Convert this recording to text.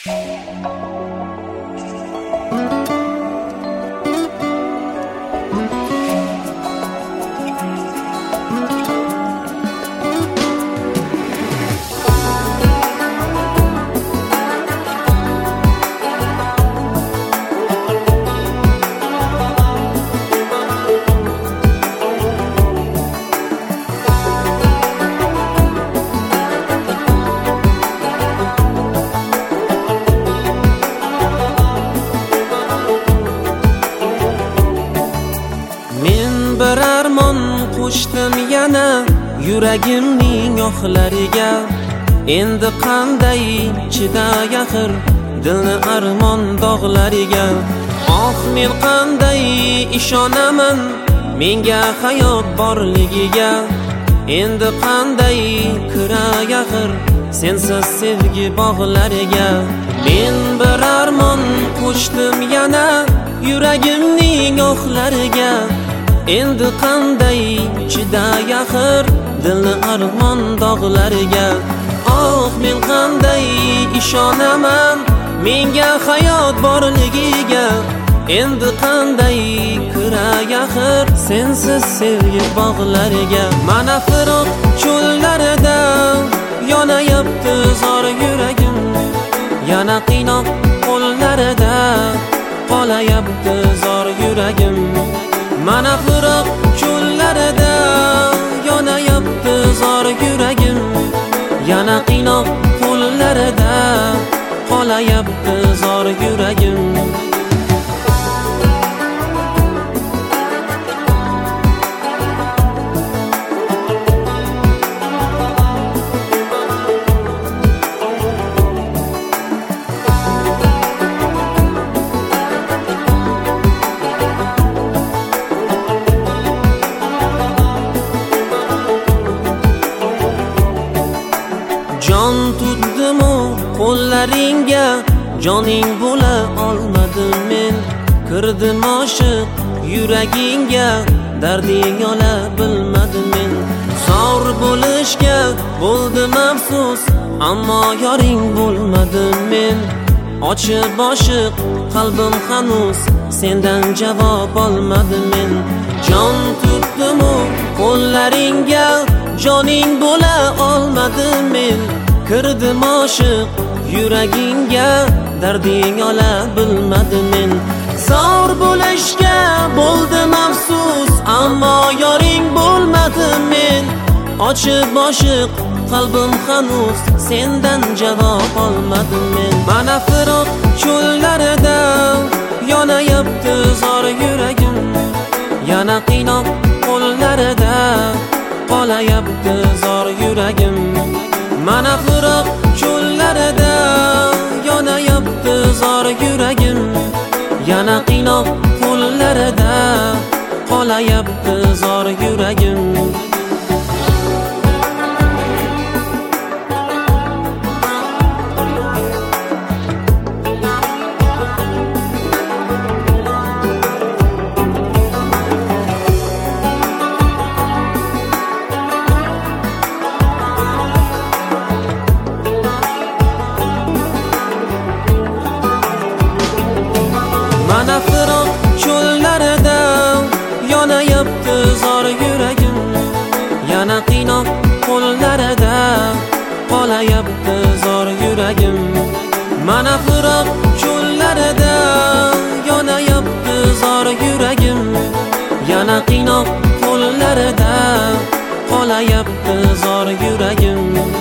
Bir armon qo'shdim yana yuragimning ohlariga. Endi qanday chiday axir dilni armon dog'lariga. Oh, men qanday ishonaman menga hayot borligiga. Endi qanday kiray axir sensiz sevgi bog'lariga. Men bir armon qo'shdim yana yuragimning ohlariga. Endi qanday chiday axir dilni armon dog'lariga. Oh, men qanday ishonaman menga hayot borligiga. Endi qanday kiray axir sensiz sevgi bog'lariga. Mana firoq cho'llarida yonayapti zor yuragim. Yana qiynoq qo'llarida qolayapti zor yuragim. Mana firoq cho'llarida yonayapti zor yuragim. Yana qiynoq qo'llarida qolayapti zor yuragim. Jon tutdimu qo'llaringga, joning bo'la olmadim men. Kirdim oshiq yuragingga, darding ola bilmadim men. Zor bo'lishga bo'ldim afsus, ammo yoring bo'lmadim men. Ochib oshiq qalbim hanuz, sendan javob olmadim men. Jon tutdimu qo'llaringga, joning bo'la olmadim men. Kirdim oshiq yuragingga, darding ola bilmadim men. Zor bo'lishga bo'ldim afsus, ammo yoring bo'lmadim men. Ochib oshiq qalbim hanuz, sendan javob olmadim men. Mana firoq cho'llarida yonayapti zor yuragim. Yana qiynoq qo'llarida qolayapti zor yuragim. Mana firoq cho'llarida yonayapti zor yuragim. Yana qiynoq qo'llarida qolayapti zor yuragim. Mana firoq cho'llarida yonayapti zor yuragim. Yana qiynoq qo'llarida qolayapti zor yuragim. Mana firoq cho'llarida yonayapti zor yuragim. Yana qiynoq qo'llarida qolayapti zor yuragim.